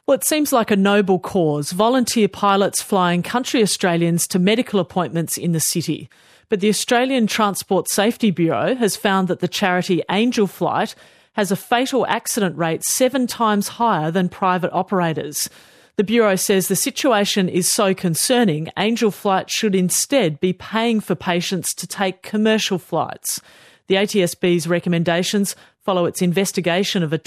Well, it seems like a noble cause, volunteer pilots flying country Australians to medical appointments in the city. But the Australian Transport Safety Bureau has found that the charity Angel Flight has a fatal accident rate 7 times higher than private operators. The Bureau says the situation is so concerning, Angel Flight should instead be paying for patients to take commercial flights. The ATSB's recommendations follow its investigation of a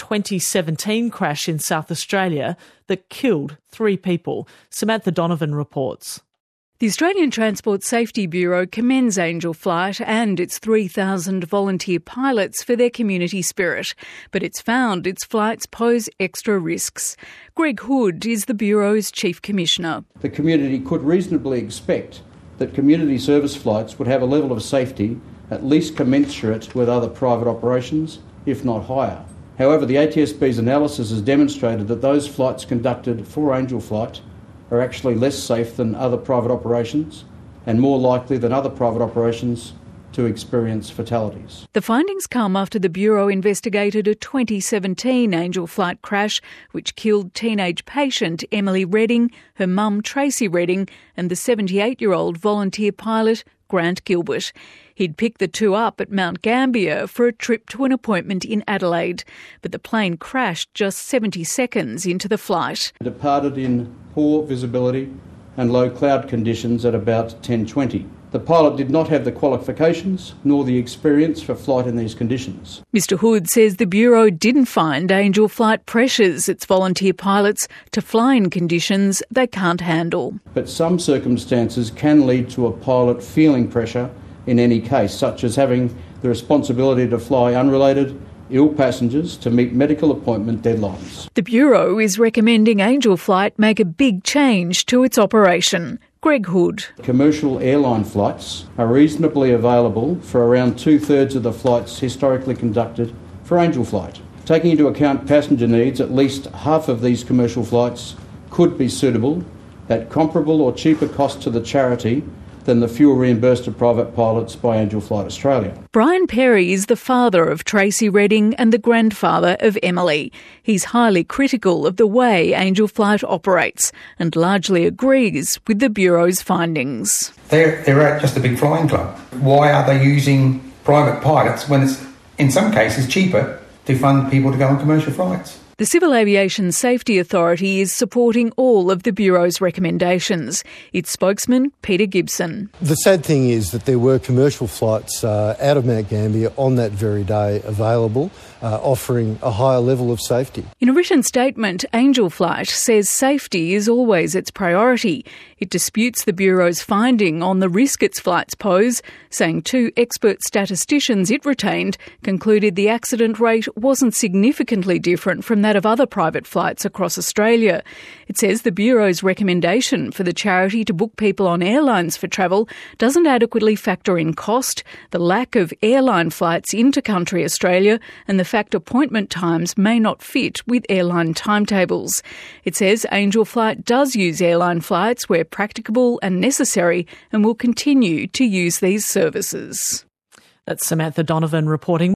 2017 crash in South Australia that killed 3 people. Samantha Donovan reports. The Australian Transport Safety Bureau commends Angel Flight and its 3,000 volunteer pilots for their community spirit, but it's found its flights pose extra risks. Greg Hood is the Bureau's Chief Commissioner. The community could reasonably expect that community service flights would have a level of safety at least commensurate with other private operations, if not higher. However, the ATSB's analysis has demonstrated that those flights conducted for Angel Flight are actually less safe than other private operations and more likely than other private operations to experience fatalities. The findings come after the Bureau investigated a 2017 Angel Flight crash which killed teenage patient Emily Redding, her mum Tracy Redding and the 78-year-old volunteer pilot Grant Gilbert. He'd picked the two up at Mount Gambier for a trip to an appointment in Adelaide, but the plane crashed just 70 seconds into the flight. It departed in poor visibility and low cloud conditions at about 10:20. The pilot did not have the qualifications nor the experience for flight in these conditions. Mr Hood says the Bureau didn't find Angel Flight pressures its volunteer pilots to fly in conditions they can't handle. But some circumstances can lead to a pilot feeling pressure in any case, such as having the responsibility to fly unrelated, ill passengers to meet medical appointment deadlines. The Bureau is recommending Angel Flight make a big change to its operation. Greg Hood. Commercial airline flights are reasonably available for around 2/3 of the flights historically conducted for Angel Flight. Taking into account passenger needs, at least half of these commercial flights could be suitable at comparable or cheaper cost to the charity than the fuel reimbursed to private pilots by Angel Flight Australia. Brian Perry is the father of Tracy Redding and the grandfather of Emily. He's highly critical of the way Angel Flight operates and largely agrees with the Bureau's findings. They're just a big flying club. Why are they using private pilots when it's, in some cases, cheaper to fund people to go on commercial flights? The Civil Aviation Safety Authority is supporting all of the Bureau's recommendations. Its spokesman, Peter Gibson. The sad thing is that there were commercial flights out of Mount Gambier on that very day available, offering a higher level of safety. In a written statement, Angel Flight says safety is always its priority. It disputes the Bureau's finding on the risk its flights pose, saying 2 expert statisticians it retained concluded the accident rate wasn't significantly different from that of other private flights across Australia. It says the Bureau's recommendation for the charity to book people on airlines for travel doesn't adequately factor in cost, the lack of airline flights into country Australia, and the fact appointment times may not fit with airline timetables. It says Angel Flight does use airline flights where practicable and necessary and will continue to use these services. That's Samantha Donovan reporting.